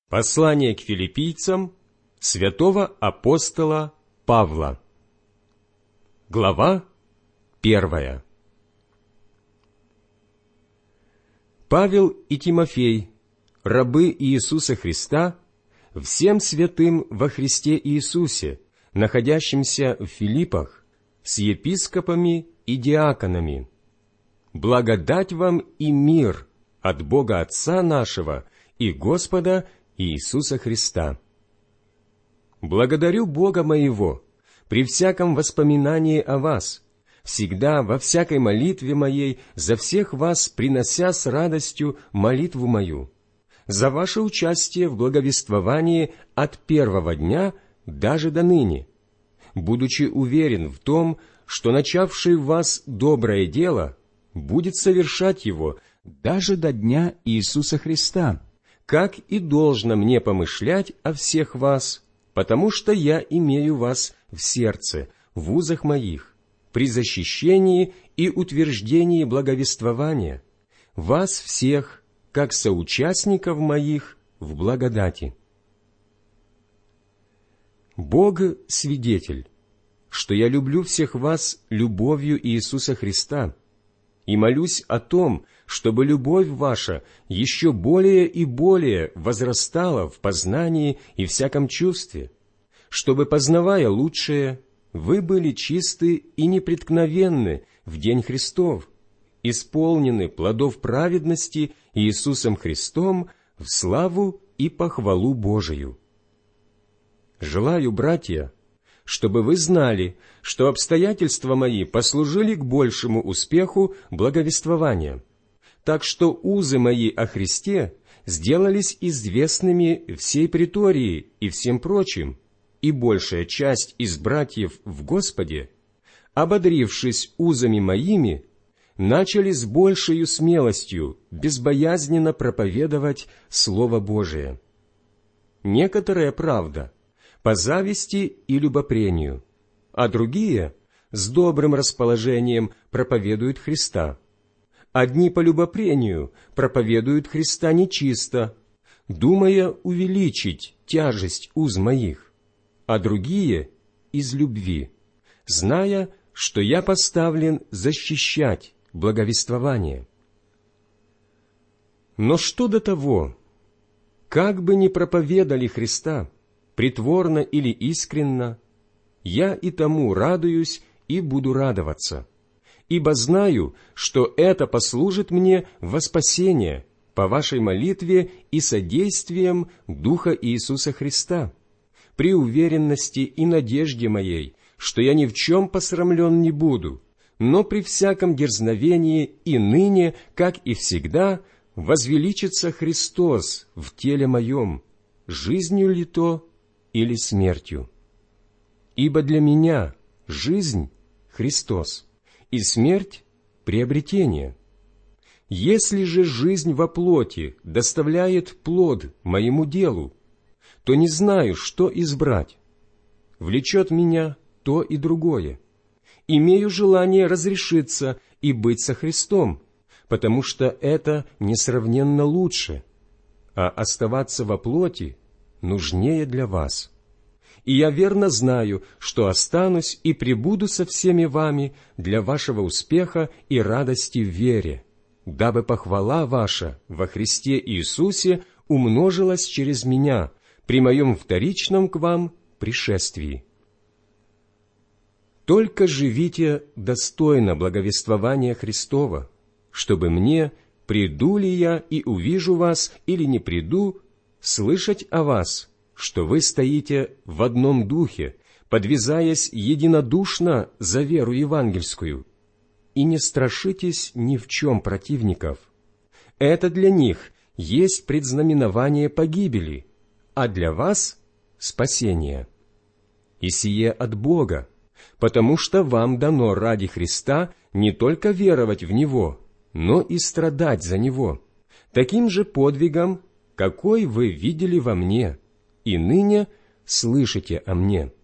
Послание к филиппийцам святого апостола Павла. Глава 1. Павел и Тимофей, рабы Иисуса Христа, всем святым во Христе Иисусе, находящимся в Филиппах, с епископами и диаконами. Благодать вам и мир от Бога Отца нашего и Господа Иисуса Христа. Благодарю Бога моего при всяком воспоминании о вас, всегда во всякой молитве моей за всех вас принося с радостью молитву мою, за ваше участие в благовествовании от первого дня даже до ныне, будучи уверен в том, что начавший в вас доброе дело будет совершать его даже до дня Иисуса Христа, как и должно мне помышлять о всех вас, потому что я имею вас в сердце, в узах моих, при защищении и утверждении благовествования, вас всех, как соучастников моих в благодати. Бог свидетель, что я люблю всех вас любовью Иисуса Христа, и молюсь о том, чтобы любовь ваша еще более и более возрастала в познании и всяком чувстве, чтобы, познавая лучшее, вы были чисты и непреткновенны в день Христов, исполнены плодов праведности Иисусом Христом в славу и похвалу Божию. Желаю, братья, чтобы вы знали, что обстоятельства мои послужили к большему успеху благовествования, так что узы мои о Христе сделались известными всей претории и всем прочим, и большая часть из братьев в Господе, ободрившись узами моими, начали с большею смелостью безбоязненно проповедовать Слово Божие. Некоторая правда по зависти и любопрению, а другие с добрым расположением проповедуют Христа. Одни по любопрению проповедуют Христа нечисто, думая увеличить тяжесть уз моих, а другие из любви, зная, что я поставлен защищать благовествование. Но что до того, как бы ни проповедали Христа, притворно или искренно, я и тому радуюсь и буду радоваться, ибо знаю, что это послужит мне во спасение по вашей молитве и содействием Духа Иисуса Христа, при уверенности и надежде моей, что я ни в чем посрамлен не буду, но при всяком дерзновении и ныне, как и всегда, возвеличится Христос в теле моем, жизнью ли то, или смертью. Ибо для меня жизнь — Христос, и смерть — приобретение. Если же жизнь во плоти доставляет плод моему делу, то не знаю, что избрать. Влечет меня то и другое. Имею желание разрешиться и быть со Христом, потому что это несравненно лучше, а оставаться во плоти нужнее для вас. И я верно знаю, что останусь и пребуду со всеми вами для вашего успеха и радости в вере, дабы похвала ваша во Христе Иисусе умножилась через меня при моем вторичном к вам пришествии. Только живите достойно благовествования Христова, чтобы мне, приду ли я и увижу вас или не приду, слышать о вас, что вы стоите в одном духе, подвязаясь единодушно за веру евангельскую, и не страшитесь ни в чем противников. Это для них есть предзнаменование погибели, а для вас — спасение. И сие от Бога, потому что вам дано ради Христа не только веровать в Него, но и страдать за Него, таким же подвигом, какой вы видели во мне, и ныне слышите о мне.